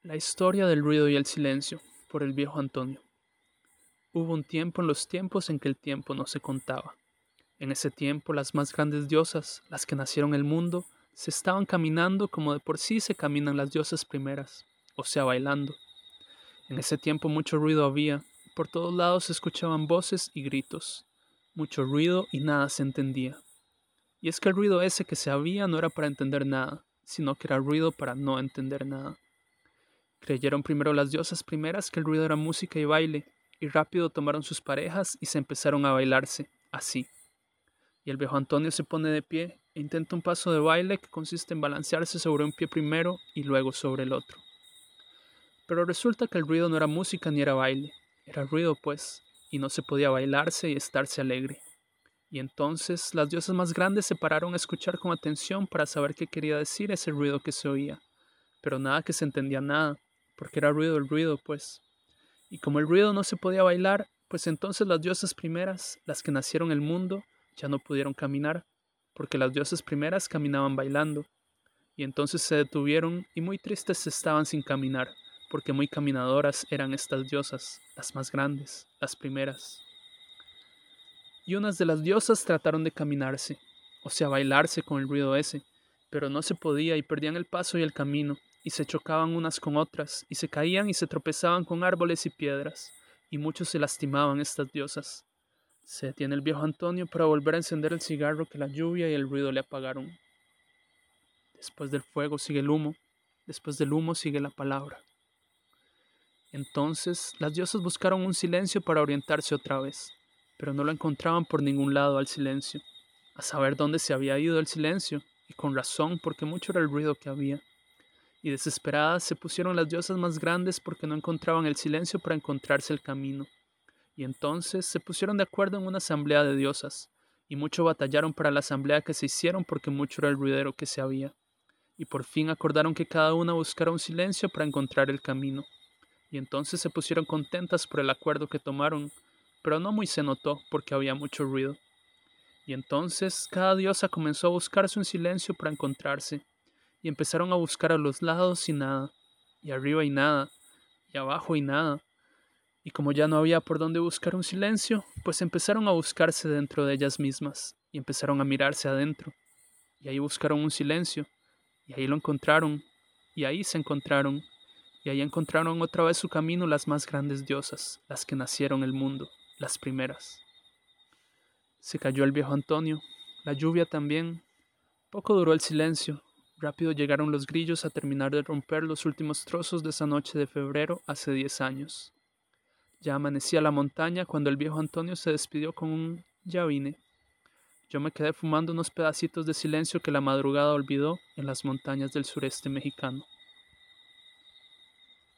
La historia del ruido y el silencio, por el viejo Antonio. Hubo un tiempo en los tiempos en que el tiempo no se contaba. En ese tiempo las más grandes diosas, las que nacieron el mundo, se estaban caminando como de por sí se caminan las diosas primeras, o sea, bailando. En ese tiempo mucho ruido había, por todos lados se escuchaban voces y gritos. Mucho ruido y nada se entendía. Y es que el ruido ese que se había no era para entender nada, sino que era ruido para no entender nada. Creyeron primero las diosas primeras que el ruido era música y baile, y rápido tomaron sus parejas y se empezaron a bailarse, así. Y el viejo Antonio se pone de pie e intenta un paso de baile que consiste en balancearse sobre un pie primero y luego sobre el otro. Pero resulta que el ruido no era música ni era baile, era ruido pues, y no se podía bailarse y estarse alegre. Y entonces las diosas más grandes se pararon a escuchar con atención para saber qué quería decir ese ruido que se oía, pero nada que se entendía nada, porque era ruido el ruido, pues. Y como el ruido no se podía bailar, pues entonces las diosas primeras, las que nacieron el mundo, ya no pudieron caminar, porque las diosas primeras caminaban bailando. Y entonces se detuvieron y muy tristes estaban sin caminar, porque muy caminadoras eran estas diosas, las más grandes, las primeras. Y unas de las diosas trataron de caminarse, o sea, bailarse con el ruido ese, pero no se podía y perdían el paso y el camino, y se chocaban unas con otras, y se caían y se tropezaban con árboles y piedras, y muchos se lastimaban estas diosas. Se detiene el viejo Antonio para volver a encender el cigarro que la lluvia y el ruido le apagaron. Después del fuego sigue el humo, después del humo sigue la palabra. Entonces las diosas buscaron un silencio para orientarse otra vez, pero no lo encontraban por ningún lado al silencio, a saber dónde se había ido el silencio, y con razón porque mucho era el ruido que había. Y desesperadas se pusieron las diosas más grandes porque no encontraban el silencio para encontrarse el camino. Y entonces se pusieron de acuerdo en una asamblea de diosas, y mucho batallaron para la asamblea que se hicieron porque mucho era el ruidero que se había. Y por fin acordaron que cada una buscara un silencio para encontrar el camino. Y entonces se pusieron contentas por el acuerdo que tomaron, pero no muy se notó porque había mucho ruido. Y entonces cada diosa comenzó a buscarse un silencio para encontrarse, y empezaron a buscar a los lados y nada, y arriba y nada, y abajo y nada. Y como ya no había por dónde buscar un silencio, pues empezaron a buscarse dentro de ellas mismas, y empezaron a mirarse adentro, y ahí buscaron un silencio, y ahí lo encontraron, y ahí se encontraron, y ahí encontraron otra vez su camino las más grandes diosas, las que nacieron el mundo, las primeras. Se cayó el viejo Antonio, la lluvia también. Poco duró el silencio. Rápido llegaron los grillos a terminar de romper los últimos trozos de esa noche de febrero hace 10 años. Ya amanecía la montaña cuando el viejo Antonio se despidió con un "ya vine". Yo me quedé fumando unos pedacitos de silencio que la madrugada olvidó en las montañas del sureste mexicano.